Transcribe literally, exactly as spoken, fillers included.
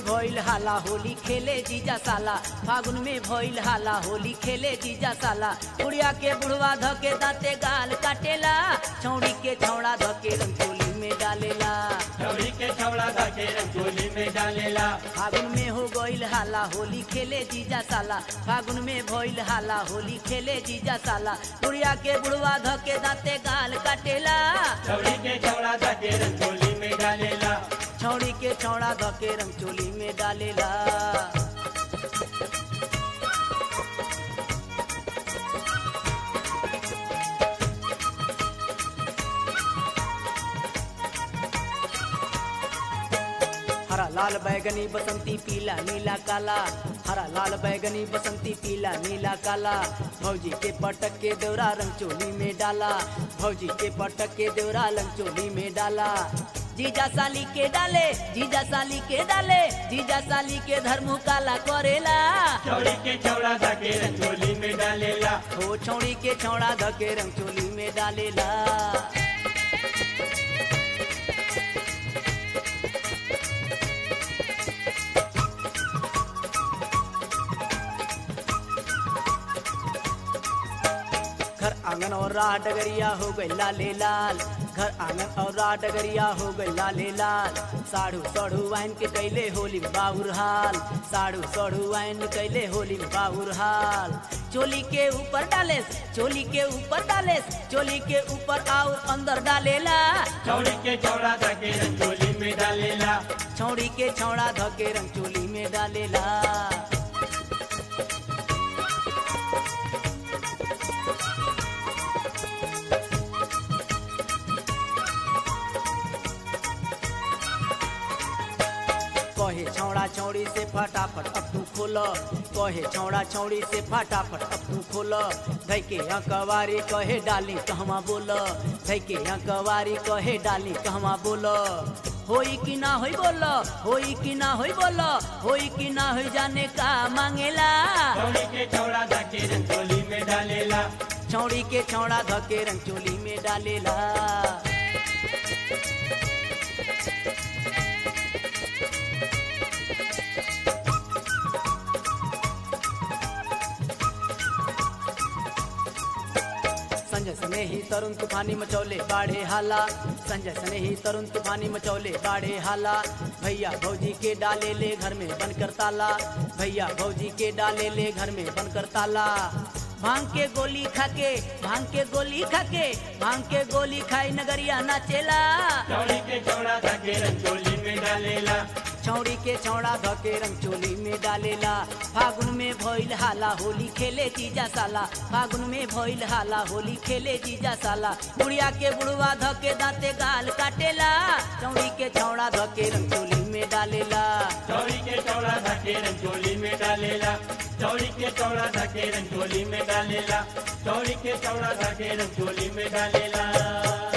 भइल हाला होली खेले जीजा साला, फागुन में भइल हाला होली खेले जीजा साला। बुढ़िया के बुढ़वा धके दांते गाल काटेला, छौड़ी के छौड़ा धके रंग चोली में डालेला, छौड़ी के छौड़ा धके रंग चोली में डालेला। फागुन में हो गइल हाला होली खेले जीजा साला, फागुन में भइल हाला होली खेले जीजा साला। बुढ़िया के बुढ़वा धके दांते गाल काटेला, छौड़ी के छौड़ा धके रंग चोली में डालेला, छौड़ी के छौड़ा धके रंग चोली में डालेला। हरा लाल बैगनी बसंती पीला नीला काला, हरा लाल बैगनी बसंती पीला नीला काला। भौजी के पटक के देवरा रंग चोली में डाला, भौजी के पटक के देवरा रंग चोली में डाला। जीजा साली के डाले, जीजा साली के डाले, जीजा साली के धर्मु काला करेला, छौड़ी के छौड़ा धके रंग चोली में डालेला, हो छौड़ी के छौड़ा धके रंग चोली में डालेला। घर आंगन और राह डगरिया हो गई लाले लाल, घर आंगन और राह डगरिया हो गई लाले लाल। साढ़ू सढ़ू वाइन के कैले होली में बाबुर हाल, साढ़ू सढ़ू वाइन कैले होली में बाबुर हाल। चोली के ऊपर डाले, चोली के ऊपर डाले, चोली के ऊपर आओ अंदर डालेला, छौड़ी के छौड़ा धके रंग चोली में डालेला, छौड़ी के छौड़ा धके रंग चोली में डालेला। कहे छौड़ा छौड़ी से फटाफट अब तू खोल, कहे छौड़ा छौड़ी से फटाफट अब तू खोल। धैके अकवारी कहे डाली कहवा बोल, धैके अकवारी कहे डाली कहवा बोल। होई कि ना होई बोल, होई कि ना होई बोल, होई कि ना होई जाने का मांगेला, छौड़ी के छौड़ा धके रंग चोली में डालेला, छौड़ी के छौड़ा धके रंग चोली में डालेला। संजय सने ही तरुण तूफानी मचौले बाढ़े हाला, संजय सने ही तरुण तूफानी मचौले बाढ़े हाला। भैया भौजी के डाले ले घर में बनकर ताला, भैया भौजी के डाले ले घर में बनकर ताला। भांग के गोली खाके, भांग के गोली खाके, भांग के गोली खाई नगरिया नाचेला, छौड़ी के छौड़ा धके रंग चोली में डालेला, छौड़ी के छौड़ा धके रंग चोली में डालेला। फागुन में भइल हाला होली खेले जीजा साला, फागुन में भइल हाला होली खेले जीजा साला। बुढ़िया के बुढ़वा धके दांते गाल काटेला, छौड़ी के छौड़ा धके रंग चोली में डालेला, छौड़ी के छौड़ा धके रंग चोली में डालेला, छौड़ी के छौड़ा धके रंग चोली में डालेला, छौड़ी के छौड़ा धके रंग चोली में डालेला।